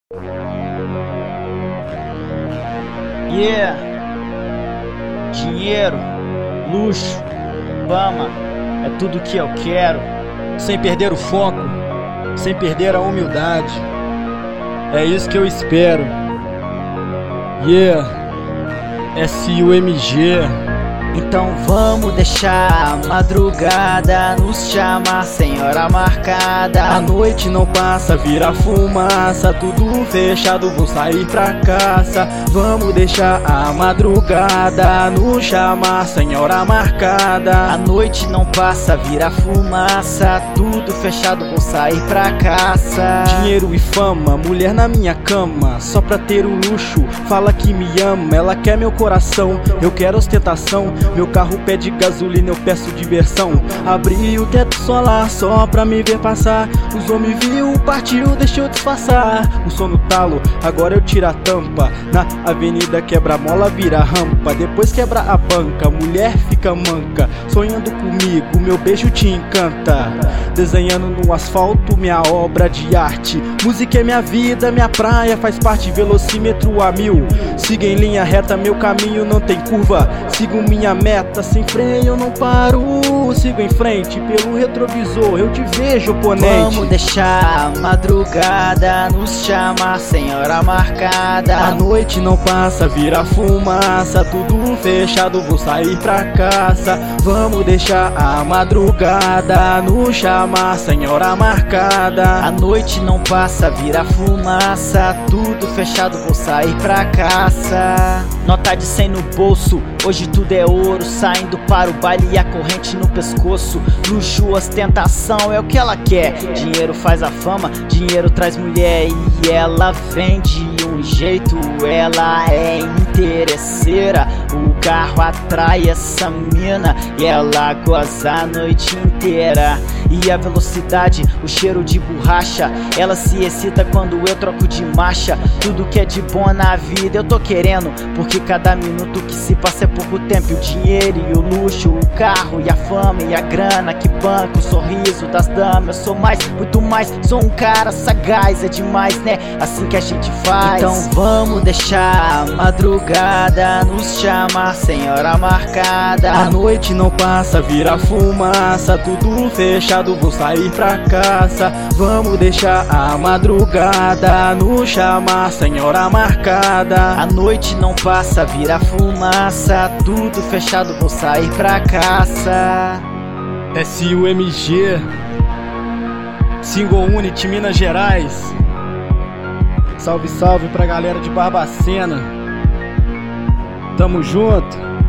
Yeah, dinheiro, luxo, fama, é tudo que eu quero. Sem perder o foco, sem perder a humildade. É isso que eu espero. Yeah, SUMG. Então vamos deixar a madrugada nos chamar sem hora marcada. A noite não passa, vira fumaça, tudo fechado, vou sair pra caça. Vamos deixar a madrugada nos chamar sem hora marcada. A noite não passa, vira fumaça, tudo fechado, vou sair pra caça. Dinheiro e fama, mulher na minha cama, só pra ter o luxo, fala que me ama. Ela quer meu coração, eu quero ostentação. Meu carro pede gasolina, eu peço diversão. Abri o teto solar só pra me ver passar. Os homens viu, partiu, deixou disfarçar. O som no talo, agora eu tiro a tampa. Na avenida quebra mola, vira rampa. Depois quebra a banca, mulher fica manca. Sonhando comigo, meu beijo te encanta. Desenhando no asfalto minha obra de arte. Música é minha vida, minha praia faz parte. Velocímetro a 1000, siga em linha reta, meu caminho não tem curva. Sigo minha meta, sem freio eu não paro. Sigo em frente, pelo retrovisor eu te vejo, oponente. Vamos deixar a madrugada nos chamar sem hora marcada. A noite não passa, vira fumaça, tudo fechado, vou sair pra caça. Vamos deixar a madrugada nos chamar sem hora marcada. A noite não passa, vira fumaça, tudo fechado, vou sair pra caça. Nota de 100 no bolso, hoje tudo é ouro. Saindo para o baile e a corrente no pescoço. Luxo, ostentação é o que ela quer. Dinheiro faz a fama, dinheiro traz mulher. E ela vem de um jeito, ela é interesseira. O carro atrai essa mina e ela goza a noite inteira. E a velocidade, o cheiro de borracha, ela se excita quando eu troco de marcha. Tudo que é de bom na vida eu tô querendo, porque cada minuto que se passa é pouco tempo. E o dinheiro e o luxo, o carro e a fama e a grana que banca o sorriso das damas. Eu sou mais, muito mais, sou um cara sagaz, é demais, né? Assim que a gente faz. Então vamos deixar a madrugada nos chamar sem hora marcada. A noite não passa, vira fumaça, tudo fechado, vou sair pra caça. Vamos deixar a madrugada nos chamar sem hora marcada. A noite não passa, vira fumaça, tudo fechado, vou sair pra caça. SUMG, Single Unity, Minas Gerais. Salve, salve pra galera de Barbacena. Tamo junto.